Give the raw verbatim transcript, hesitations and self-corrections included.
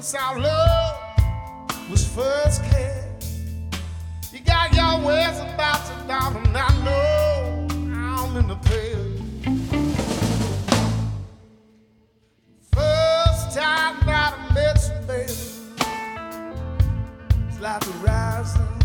since our love was first cast. You got your ways about to down, and I know I'm in the pale. First time that I met you, baby, it's like a rising